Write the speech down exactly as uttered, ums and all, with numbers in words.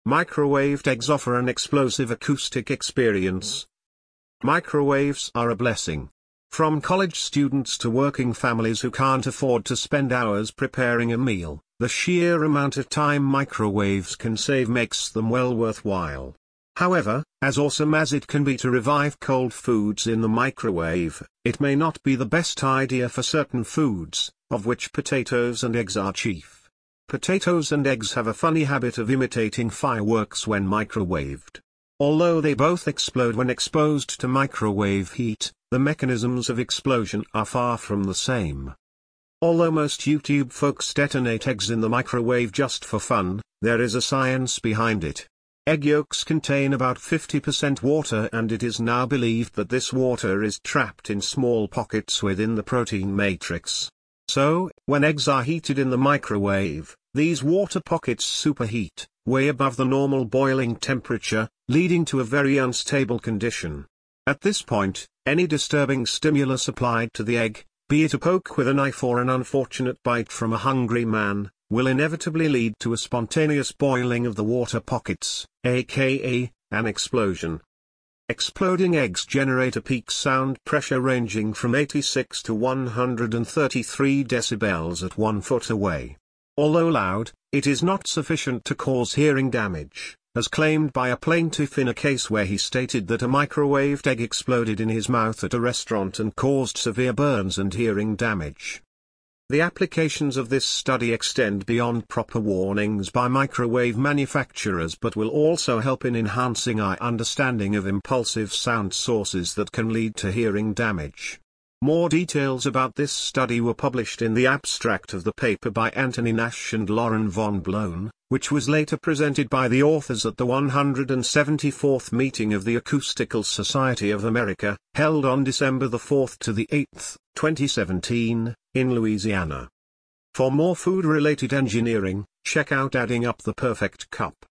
Microwaved eggs offer an explosive acoustic experience. Microwaves are a blessing. From college students to working families who can't afford to spend hours preparing a meal, the sheer amount of time microwaves can save makes them well worthwhile. However, as awesome as it can be to revive cold foods in the microwave, it may not be the best idea for certain foods, of which potatoes and eggs are chief. Potatoes and eggs have a funny habit of imitating fireworks when microwaved. Although they both explode when exposed to microwave heat, the mechanisms of explosion are far from the same. Although most YouTube folks detonate eggs in the microwave just for fun, there is a science behind it. Egg yolks contain about fifty percent water, and it is now believed that this water is trapped in small pockets within the protein matrix. So, when eggs are heated in the microwave, these water pockets superheat, way above the normal boiling temperature, leading to a very unstable condition. At this point, any disturbing stimulus applied to the egg, be it a poke with a knife or an unfortunate bite from a hungry man, will inevitably lead to a spontaneous boiling of the water pockets, aka, an explosion. Exploding eggs generate a peak sound pressure ranging from eighty-six to one hundred thirty-three decibels at one foot away. Although loud, it is not sufficient to cause hearing damage, as claimed by a plaintiff in a case where he stated that a microwaved egg exploded in his mouth at a restaurant and caused severe burns and hearing damage. The applications of this study extend beyond proper warnings by microwave manufacturers but will also help in enhancing our understanding of impulsive sound sources that can lead to hearing damage. More details about this study were published in the abstract of the paper by Anthony Nash and Lauren von Bloen, which was later presented by the authors at the one hundred seventy-fourth meeting of the Acoustical Society of America, held on December the fourth to the eighth, twenty seventeen, in Louisiana. For more food-related engineering, check out Adding Up the Perfect Cup.